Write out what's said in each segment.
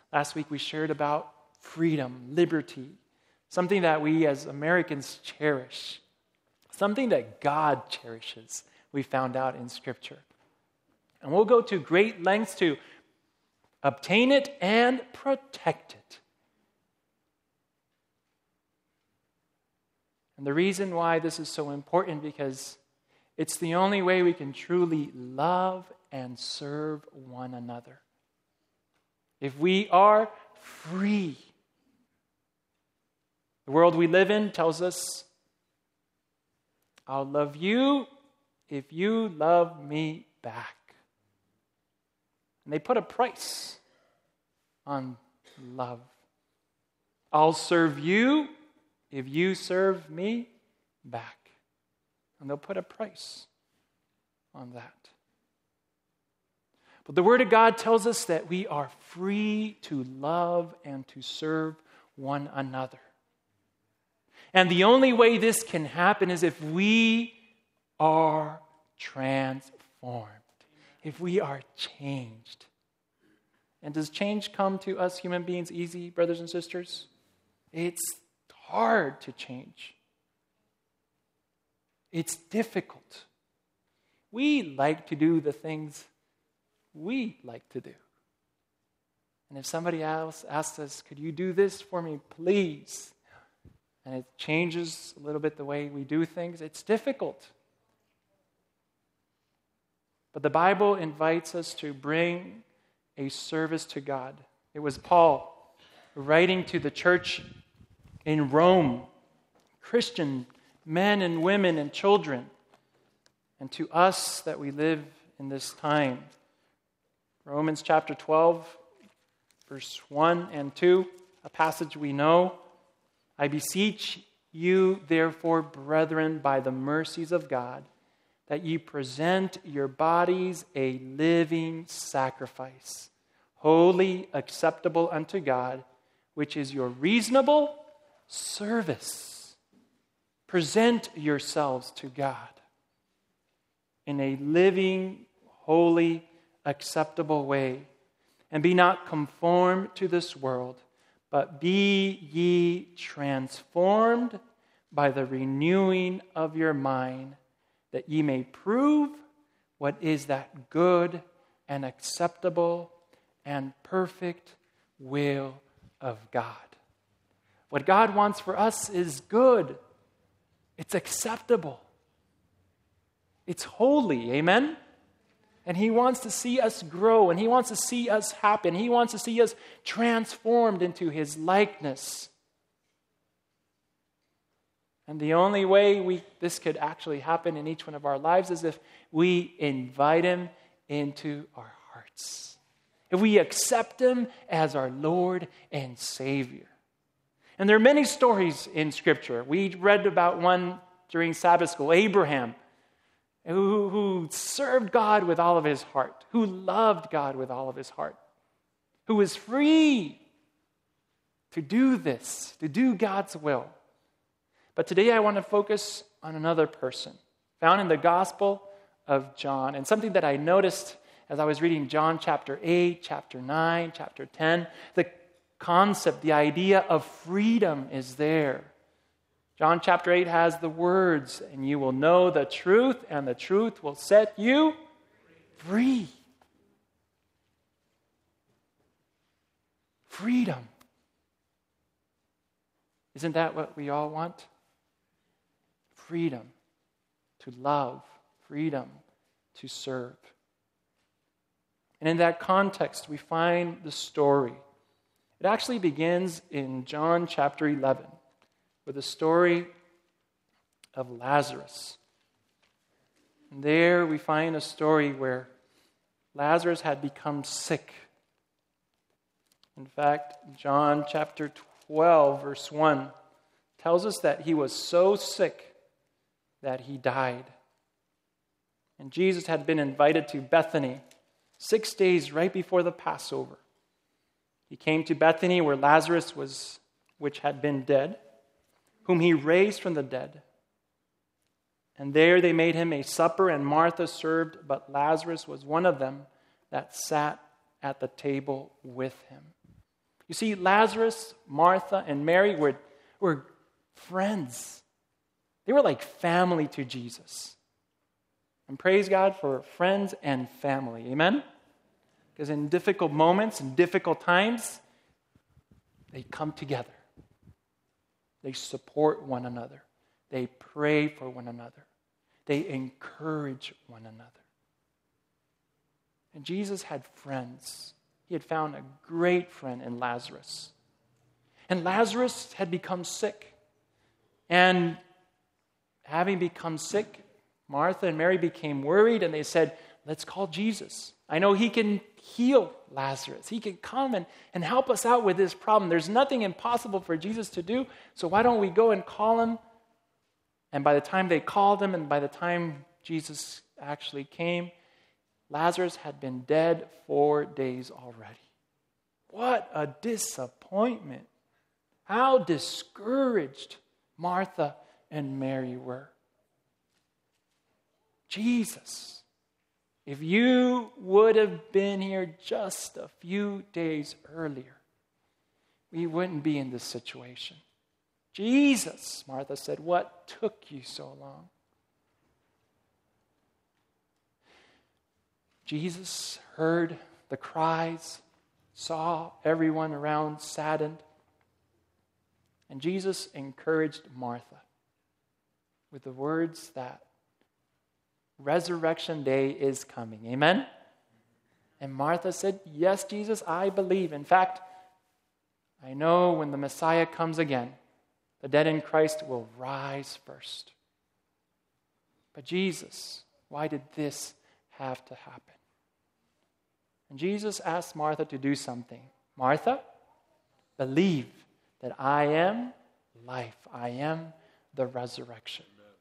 Last week we shared about freedom, liberty, something that we as Americans cherish, something that God cherishes, we found out in Scripture. And we'll go to great lengths to obtain it and protect it. And the reason why this is so important, because it's the only way we can truly love and serve one another. If we are free, the world we live in tells us, I'll love you if you love me back. And they put a price on love. I'll serve you if you serve me back. And they'll put a price on that. But the Word of God tells us that we are free to love and to serve one another. And the only way this can happen is if we are transformed, if we are changed. And does change come to us human beings easy, brothers and sisters? It's hard to change. It's difficult. We like to do the things we like to do. And if somebody else asks us, could you do this for me, please? And it changes a little bit the way we do things. It's difficult. But the Bible invites us to bring a service to God. It was Paul writing to the church in Rome, Christian men and women and children, and to us that we live in this time. Romans chapter 12, verse 1 and 2, a passage we know. I beseech you, therefore, brethren, by the mercies of God, that ye present your bodies a living sacrifice, holy, acceptable unto God, which is your reasonable service. Present yourselves to God in a living, holy, acceptable way, and be not conformed to this world, but be ye transformed by the renewing of your mind, that ye may prove what is that good and acceptable and perfect will of God. What God wants for us is good. It's acceptable. It's holy. Amen? And He wants to see us grow, and He wants to see us happen. He wants to see us transformed into His likeness. And the only way this could actually happen in each one of our lives is if we invite Him into our hearts. If we accept Him as our Lord and Savior. And there are many stories in Scripture. We read about one during Sabbath school, Abraham, who served God with all of his heart, who loved God with all of his heart, who was free to do this, to do God's will. But today I want to focus on another person, found in the Gospel of John, and something that I noticed as I was reading John chapter 8, chapter 9, chapter 10, the concept, the idea of freedom is there. John chapter 8 has the words, and you will know the truth, and the truth will set you free. Freedom. Isn't that what we all want? Freedom to love, freedom to serve. And in that context, we find the story. It actually begins in John chapter 11. With the story of Lazarus. And there we find a story where Lazarus had become sick. In fact, John chapter 12, verse 1, tells us that he was so sick that he died. And Jesus had been invited to Bethany 6 days right before the Passover. He came to Bethany where Lazarus was, which had been dead, whom he raised from the dead. And there they made him a supper, and Martha served, but Lazarus was one of them that sat at the table with him. You see, Lazarus, Martha, and Mary were friends. They were like family to Jesus. And praise God for friends and family. Amen? Because in difficult moments, in difficult times, they come together. They support one another. They pray for one another. They encourage one another. And Jesus had friends. He had found a great friend in Lazarus. And Lazarus had become sick. And having become sick, Martha and Mary became worried, and they said, let's call Jesus. I know he can heal Lazarus. He can come and help us out with this problem. There's nothing impossible for Jesus to do, so why don't we go and call him? And by the time they called him, and by the time Jesus actually came, Lazarus had been dead 4 days already. What a disappointment. How discouraged Martha and Mary were. Jesus, if you would have been here just a few days earlier, we wouldn't be in this situation. Jesus, Martha said, what took you so long? Jesus heard the cries, saw everyone around saddened, and Jesus encouraged Martha with the words that resurrection day is coming. Amen? And Martha said, yes, Jesus, I believe. In fact, I know when the Messiah comes again, the dead in Christ will rise first. But Jesus, why did this have to happen? And Jesus asked Martha to do something. Martha, believe that I am life. I am the resurrection.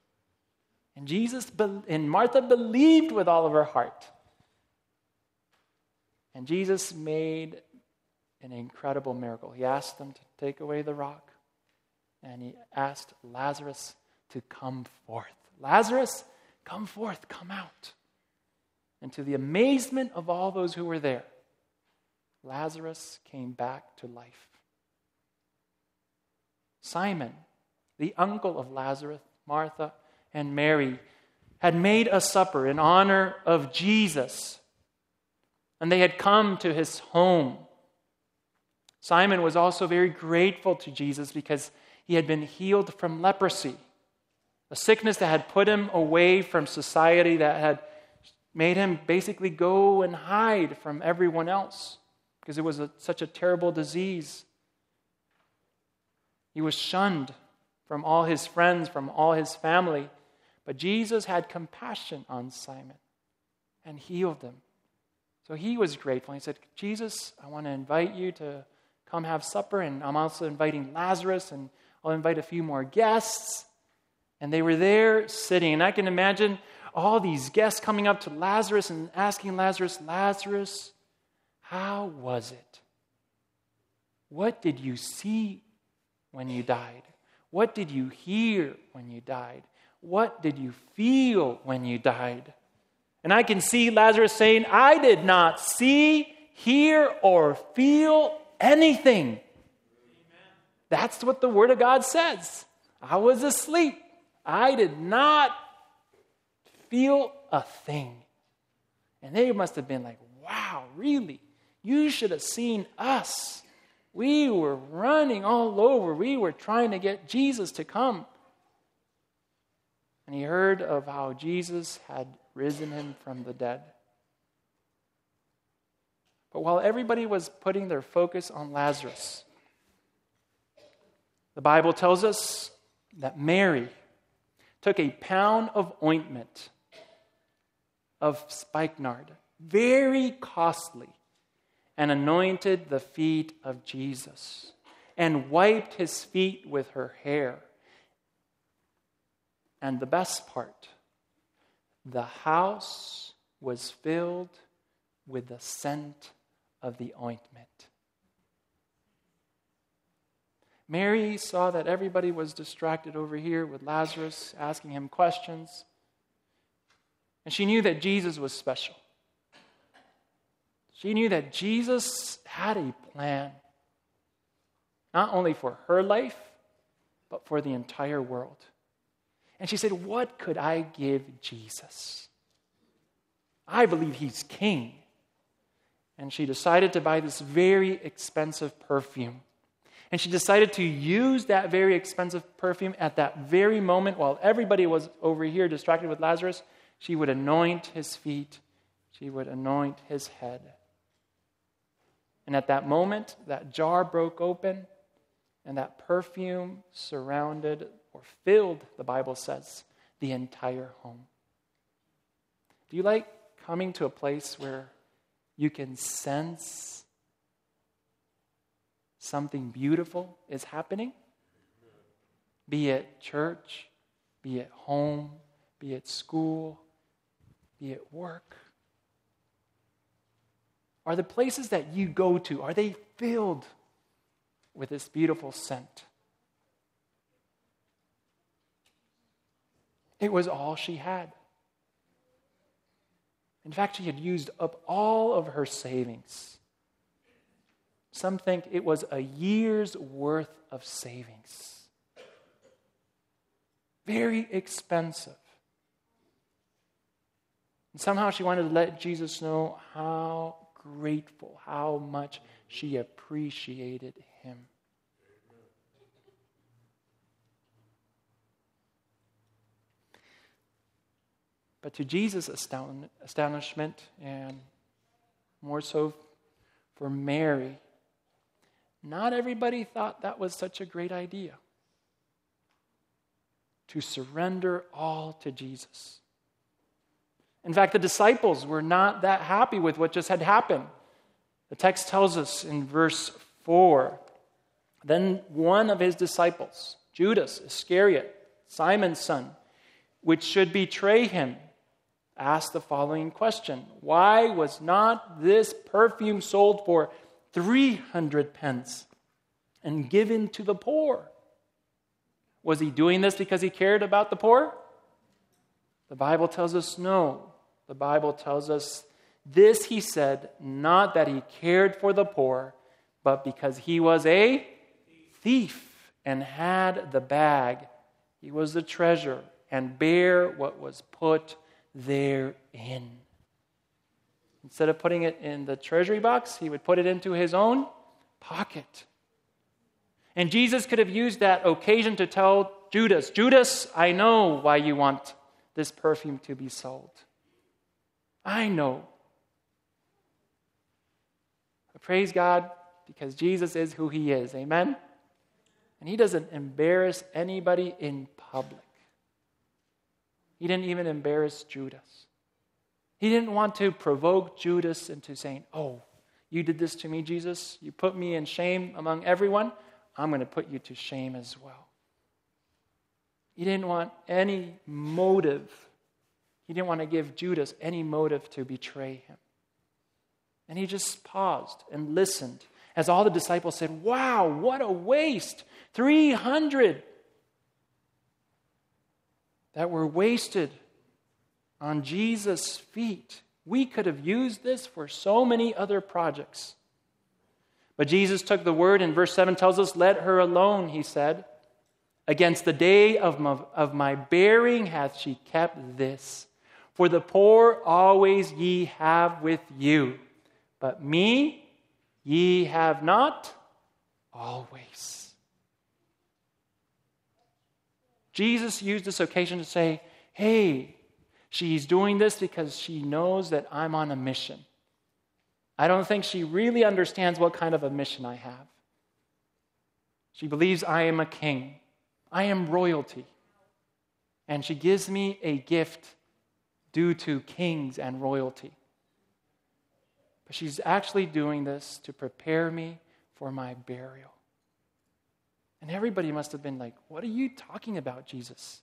And Martha believed with all of her heart. And Jesus made an incredible miracle. He asked them to take away the rock. And he asked Lazarus to come forth. Lazarus, come forth, come out. And to the amazement of all those who were there, Lazarus came back to life. Simon, the uncle of Lazarus, Martha, and Mary, had made a supper in honor of Jesus. And they had come to his home. Simon was also very grateful to Jesus because he had been healed from leprosy, a sickness that had put him away from society, that had made him basically go and hide from everyone else because it was such a terrible disease. He was shunned from all his friends, from all his family. But Jesus had compassion on Simon and healed him. So he was grateful. He said, Jesus, I want to invite you to come have supper, and I'm also inviting Lazarus, and I'll invite a few more guests. And they were there sitting, and I can imagine all these guests coming up to Lazarus and asking Lazarus, Lazarus, how was it? What did you see when you died? What did you hear when you died? What did you feel when you died? And I can see Lazarus saying, I did not see, hear, or feel anything. Amen. That's what the Word of God says. I was asleep. I did not feel a thing. And they must have been like, wow, really? You should have seen us. We were running all over. We were trying to get Jesus to come. And he heard of how Jesus had risen him from the dead. But while everybody was putting their focus on Lazarus, the Bible tells us that Mary took a pound of ointment of spikenard, very costly, and anointed the feet of Jesus and wiped his feet with her hair. And the best part, the house was filled with the scent of the ointment. Mary saw that everybody was distracted over here with Lazarus, asking him questions. And she knew that Jesus was special. She knew that Jesus had a plan. not only for her life, but for the entire world. And she said, what could I give Jesus? I believe he's king. And she decided to buy this very expensive perfume. And she decided to use that very expensive perfume at that very moment while everybody was over here distracted with Lazarus. She would anoint his feet. She would anoint his head. And at that moment, that jar broke open, and that perfume surrounded or filled, the Bible says, the entire home. Do you like coming to a place where you can sense something beautiful is happening? Be it church, be it home, be it school, be it work. Are the places that you go to, are they filled with this beautiful scent? It was all she had. In fact, she had used up all of her savings. Some think it was a year's worth of savings. Very expensive. And somehow she wanted to let Jesus know how grateful, how much she appreciated him. But to Jesus' astonishment, and more so for Mary, not everybody thought that was such a great idea, to surrender all to Jesus. In fact, the disciples were not that happy with what just had happened. The text tells us in verse 4, then one of his disciples, Judas Iscariot, Simon's son, which should betray him, asked the following question: why was not this perfume sold for 300 pence and given to the poor? Was he doing this because he cared about the poor? The Bible tells us no. The Bible tells us this he said, not that he cared for the poor, but because he was a thief and had the bag. He was the treasure and bare what was put therein. Instead of putting it in the treasury box, he would put it into his own pocket. And Jesus could have used that occasion to tell Judas, Judas, I know why you want this perfume to be sold. I know. But praise God, because Jesus is who he is. Amen? And he doesn't embarrass anybody in public. He didn't even embarrass Judas. He didn't want to provoke Judas into saying, oh, you did this to me, Jesus. You put me in shame among everyone. I'm going to put you to shame as well. He didn't want any motive. He didn't want to give Judas any motive to betray him. And he just paused and listened as all the disciples said, wow, what a waste. 300 that were wasted on Jesus' feet. We could have used this for so many other projects. But Jesus took the word, and verse 7 tells us, let her alone, he said. Against the day of my bearing hath she kept this. For the poor always ye have with you, but me ye have not always. Jesus used this occasion to say, hey, she's doing this because she knows that I'm on a mission. I don't think she really understands what kind of a mission I have. She believes I am a king. I am royalty. And she gives me a gift due to kings and royalty. But she's actually doing this to prepare me for my burial. And everybody must have been like, what are you talking about, Jesus?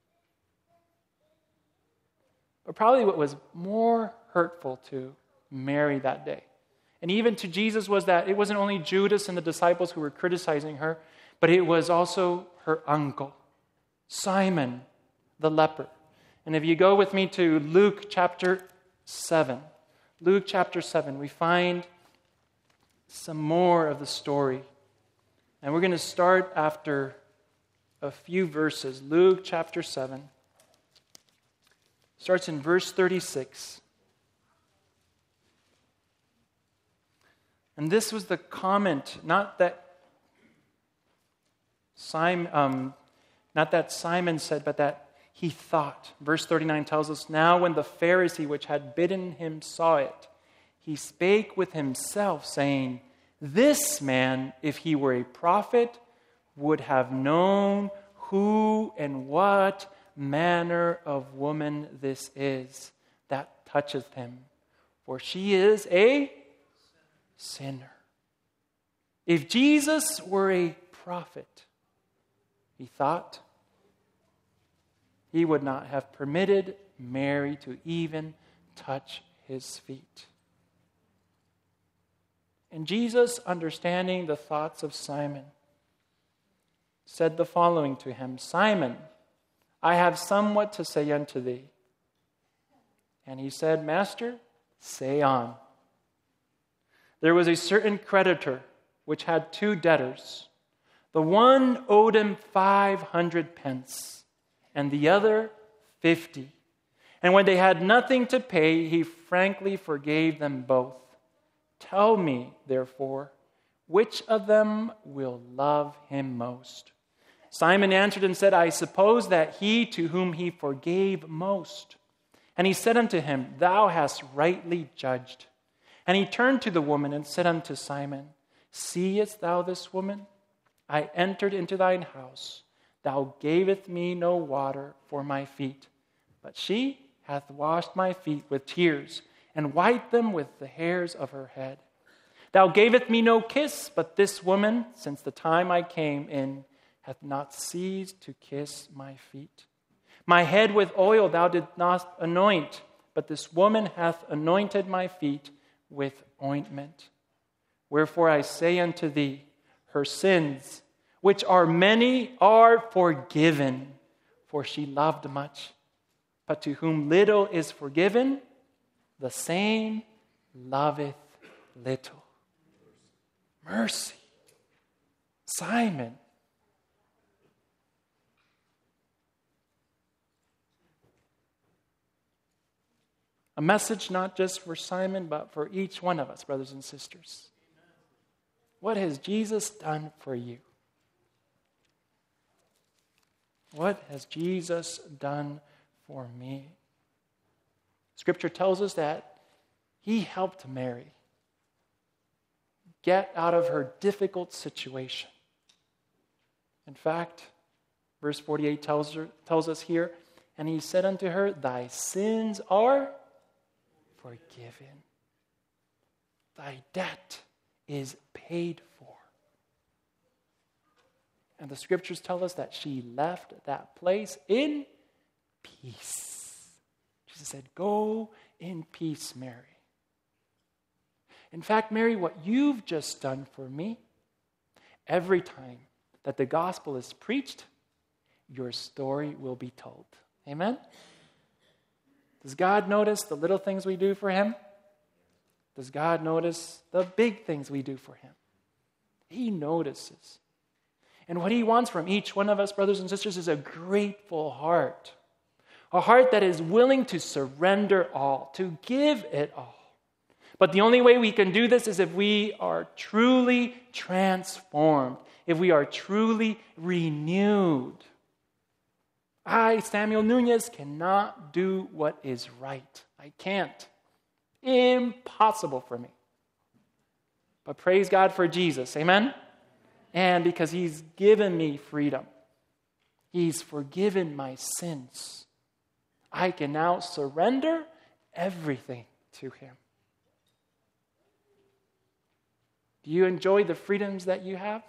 But probably what was more hurtful to Mary that day, and even to Jesus, was that it wasn't only Judas and the disciples who were criticizing her, but it was also her uncle, Simon the leper. And if you go with me to Luke chapter 7, we find some more of the story And we're going to start after a few verses. Luke chapter 7 starts in verse 36. And this was the comment, not that Simon said, but that he thought. Verse 39 tells us, "Now when the Pharisee which had bidden him saw it, he spake with himself, saying, This man, if he were a prophet, would have known who and what manner of woman this is that toucheth him, for she is a sinner." If Jesus were a prophet, he thought, he would not have permitted Mary to even touch his feet. And Jesus, understanding the thoughts of Simon, said the following to him, "Simon, I have somewhat to say unto thee." And he said, "Master, say on." There was a certain creditor which had 2 debtors. The one owed him 500 pence, and the other 50. And when they had nothing to pay, he frankly forgave them both. Tell me, therefore, which of them will love him most? Simon answered and said, I suppose that he to whom he forgave most. And he said unto him, Thou hast rightly judged. And he turned to the woman and said unto Simon, Seest thou this woman? I entered into thine house. Thou gavest me no water for my feet, but she hath washed my feet with tears, and wiped them with the hairs of her head. Thou gavest me no kiss, but this woman, since the time I came in, hath not ceased to kiss my feet. My head with oil thou didst not anoint, but this woman hath anointed my feet with ointment. Wherefore I say unto thee, her sins, which are many, are forgiven, for she loved much. But to whom little is forgiven, the same loveth little. Mercy. Simon. A message not just for Simon, but for each one of us, brothers and sisters. What has Jesus done for you? What has Jesus done for me? Scripture tells us that he helped Mary get out of her difficult situation. In fact, verse 48 tells us here, and he said unto her, Thy sins are forgiven. Thy debt is paid for. And the scriptures tell us that she left that place in peace. Jesus said, Go in peace, Mary. In fact, Mary, what you've just done for me, every time that the gospel is preached, your story will be told. Amen? Does God notice the little things we do for him? Does God notice the big things we do for him? He notices. And what he wants from each one of us, brothers and sisters, is a grateful heart. A heart that is willing to surrender all, to give it all. But the only way we can do this is if we are truly transformed, if we are truly renewed. I, Samuel Nunez, cannot do what is right. I can't. Impossible for me. But praise God for Jesus. Amen? And because he's given me freedom. He's forgiven my sins. I can now surrender everything to him. Do you enjoy the freedoms that you have?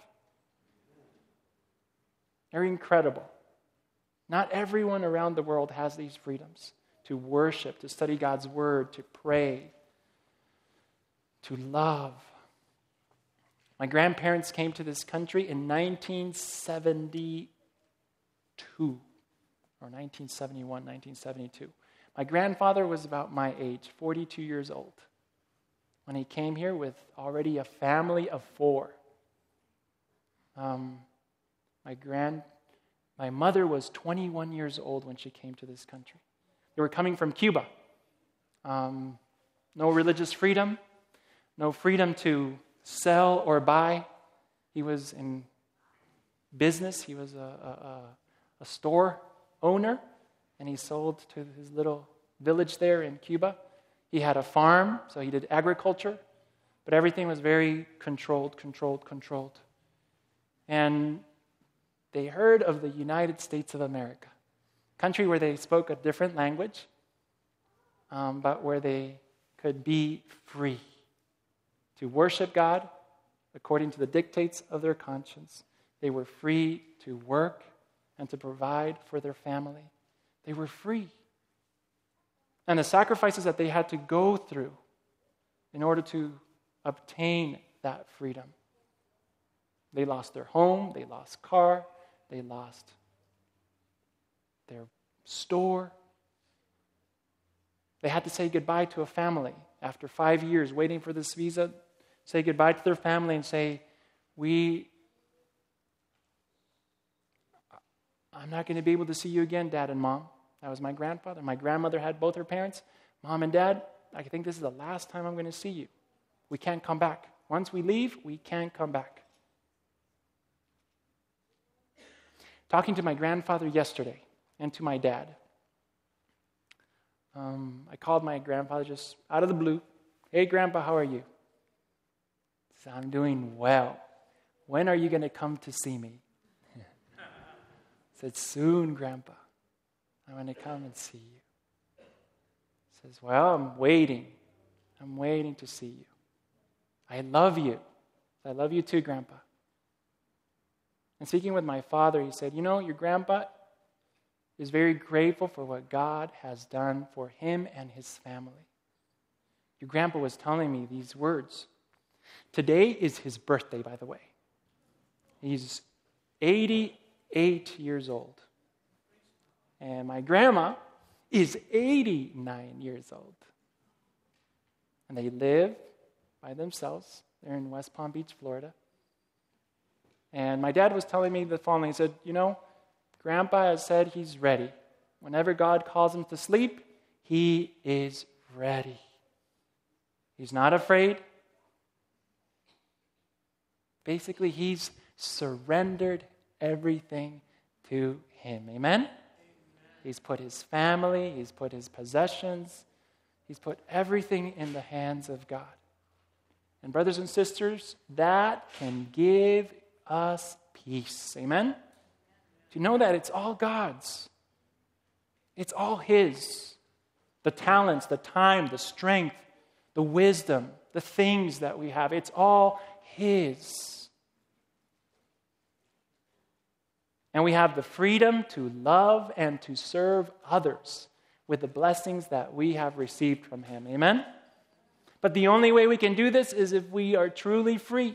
They're incredible. Not everyone around the world has these freedoms to worship, to study God's word, to pray, to love. My grandparents came to this country in 1972 or 1971, 1972. My grandfather was about my age, 42 years old, when he came here with already a family of 4. My mother was 21 years old when she came to this country. They were coming from Cuba. No religious freedom, no freedom to sell or buy. He was in business. He was a store owner, and he sold to his little village there in Cuba. He had a farm, so he did agriculture, but everything was very controlled. And they heard of the United States of America, a country where they spoke a different language, but where they could be free to worship God according to the dictates of their conscience. They were free to work and to provide for their family. They were free. And the sacrifices that they had to go through in order to obtain that freedom. They lost their home, they lost car, they lost their store. They had to say goodbye to a family after 5 years waiting for this visa, say goodbye to their family and say, I'm not going to be able to see you again, Dad and Mom. That was my grandfather. My grandmother had both her parents. Mom and Dad, I think this is the last time I'm going to see you. We can't come back. Once we leave, we can't come back. Talking to my grandfather yesterday and to my dad, I called my grandfather just out of the blue. Hey, Grandpa, how are you? He said, I'm doing well. When are you going to come to see me? I said, soon, Grandpa. I'm going to come and see you. He says, well, I'm waiting. I'm waiting to see you. I love you. I love you too, Grandpa. And speaking with my father, he said, your grandpa is very grateful for what God has done for him and his family. Your grandpa was telling me these words. Today is his birthday, by the way. He's 88 years old. And my grandma is 89 years old. And they live by themselves. They're in West Palm Beach, Florida. And my dad was telling me the following. He said, Grandpa has said he's ready. Whenever God calls him to sleep, he is ready. He's not afraid. Basically, he's surrendered everything to him. Amen? He's put his family, he's put his possessions, he's put everything in the hands of God. And brothers and sisters, that can give us peace. Amen? To know that it's all God's. It's all his. The talents, the time, the strength, the wisdom, the things that we have, it's all his. And we have the freedom to love and to serve others with the blessings that we have received from him. Amen? But the only way we can do this is if we are truly free.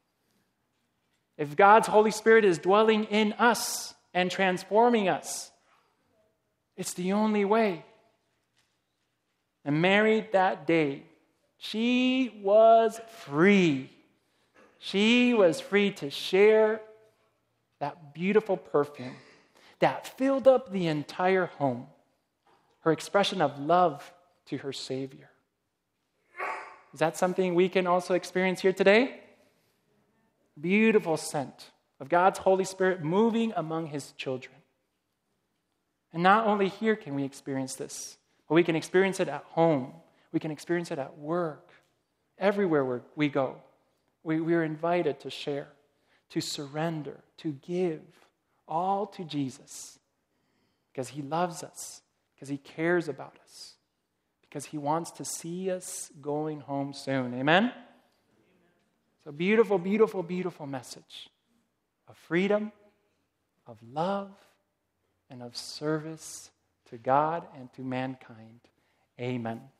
If God's Holy Spirit is dwelling in us and transforming us, it's the only way. And Mary that day, she was free. She was free to share that beautiful perfume that filled up the entire home. Her expression of love to her Savior. Is that something we can also experience here today? Beautiful scent of God's Holy Spirit moving among his children. And not only here can we experience this, but we can experience it at home. We can experience it at work. Everywhere we go, we are invited to share, to surrender, to give all to Jesus because he loves us, because he cares about us, because he wants to see us going home soon. Amen? So beautiful, beautiful, beautiful message of freedom, of love, and of service to God and to mankind. Amen.